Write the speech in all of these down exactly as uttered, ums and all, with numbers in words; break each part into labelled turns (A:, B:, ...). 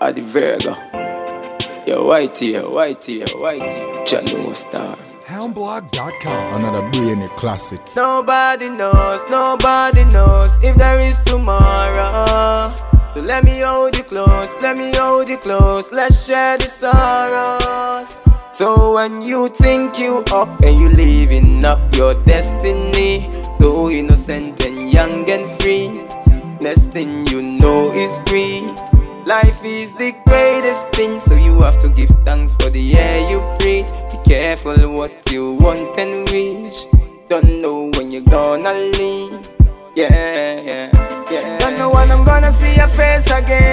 A: Adi Virgo. Yo, Whitey, yo, Whitey, yo, Whitey. Channel Star.
B: Houndblog dot com.
C: Another brainy classic.
A: Nobody knows, nobody knows if there is tomorrow. So let me hold you close, let me hold you close. Let's share the sorrows. So when you think you up and you living up your destiny, so innocent and young and free, next thing you know is grief. Life is the greatest thing, so you have to give thanks for the air you breathe. Be careful what you want and wish. Don't know when you're gonna leave. Yeah, yeah, yeah. Don't know when I'm gonna see your face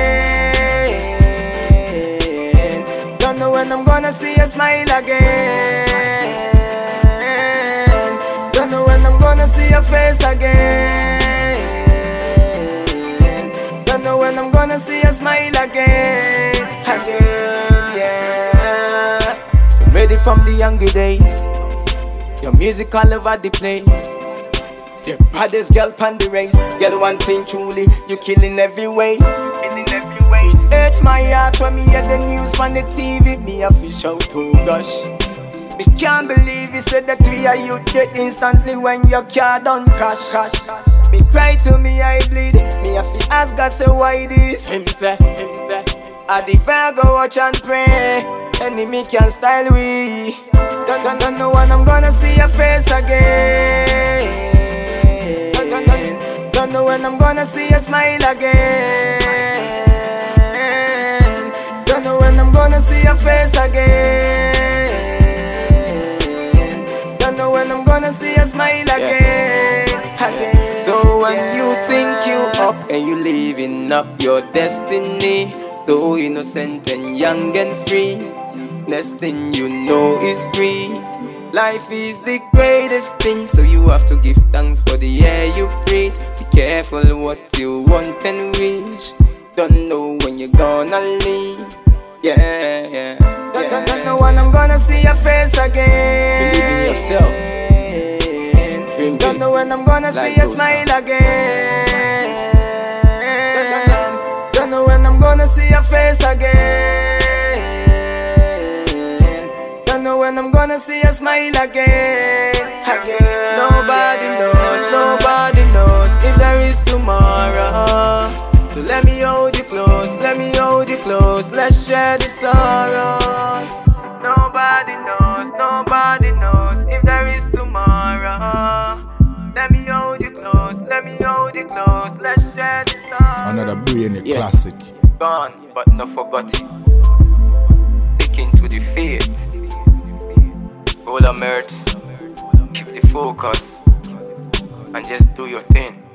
A: again. Don't know when I'm gonna see you smile again. Don't know when I'm gonna see your face again. Don't know when I'm gonna see you smile again. Again, yeah. You made it from the younger days. Your music all over the place. The baddest girl on the race. Girl, one thing truly, you killing every way. It hurts my heart when me hear the news on the T V. Me a fish out, oh gosh. Me can't believe you said that we are you dead instantly when your car done crash, crash. Me cry to me, I bleed. Me a fi ask God say why this. Him say, him say, I the Virgo watch and pray. Enemy can style we. Don't, don't, don't know when I'm gonna see your face again. Don't, don't, don't, don't know when I'm gonna see you smile again. Don't know when I'm gonna see your face again. Don't know when I'm gonna see you smile again. Again. So when you think you up and you living up your destiny, so innocent and young and free, next thing you know is grief. Life is the greatest thing, so you have to give thanks for the air you breathe. Be careful what you want and wish. Don't know when you're gonna leave. Yeah, yeah. Don't, don't, don't know when I'm gonna see your face again.
D: Believe in yourself. Dream
A: Don't
D: big.
A: know when I'm gonna
D: Life
A: see you
D: goes
A: smile again. Don't, don't, don't, don't know when I'm gonna see your face again. Don't know when I'm gonna see you smile again. Again. Nobody knows, nobody knows if there is tomorrow. So let me hold you close, let me hold you close. Let's share the sorrows. Nobody knows, nobody knows if there is tomorrow. Let me hold you close, let me hold you close. Let's share the sorrows.
C: Another brainy
D: Yeah.
C: classic.
A: Gone, but not forgotten. Sticking to the faith. All the merits, keep the focus, and just do your thing.